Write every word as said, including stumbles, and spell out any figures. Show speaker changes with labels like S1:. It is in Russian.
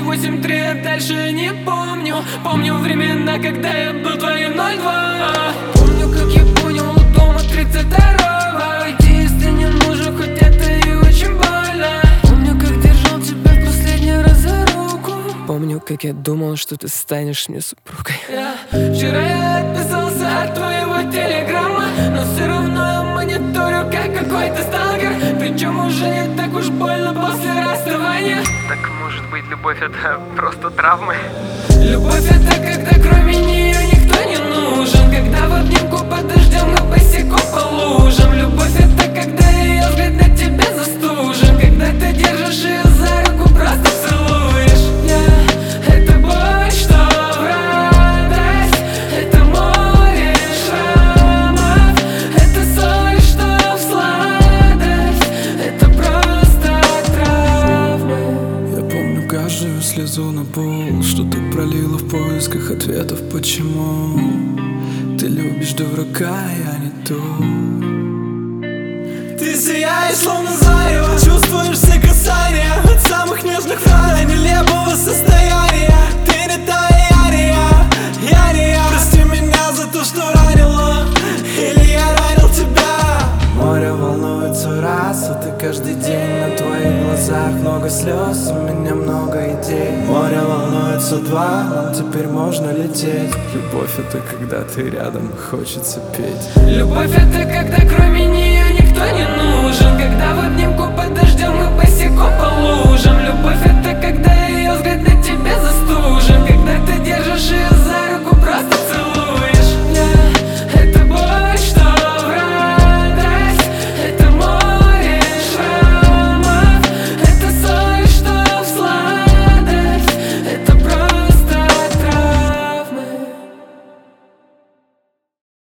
S1: восемь три, а дальше не помню. Помню времена, когда я был твоим ноль два. Помню, как я понял у дома тридцать второго. Уйти, если не нужен, хоть это и очень больно. Помню, как держал тебя в последний раз за руку. Помню, как я думал, что ты станешь мне супругой. Я... Вчера я отписался от твоего телеграмма, но все равно я мониторю, как какой-то сталкер. Причем уже не так уж больно после расставания.
S2: Так может быть, любовь это просто травмы?
S1: Любовь это когда кроме нее никто не нужен. Когда в обнимку под дождем мы босиком по лужам. Любовь это когда ее взгляд на тебя застужен. Когда ты держишь ее за руку, просто целуешь. Я... Это боль, что в радость. Это море шрамов. Это соль, что в сладость. Это просто травмы.
S3: Я помню каждую слезу на пол, что ты пролила в поисках ответов. Почему ты любишь дурака, я не то. Ты сияешь, словно зарево, чувствуешь все касания. От самых нежных фраз до нелепого состояния. Ты не та, я не я, я не я. Прости меня за то, что ранила, или я ранил тебя. Море волнуется раз, а ты каждый день. На твоих глазах много слез, у меня много идей. Море волнуется два, нам теперь можно лететь. Любовь это когда ты рядом, хочется петь.
S1: Любовь это когда кроме нее никто не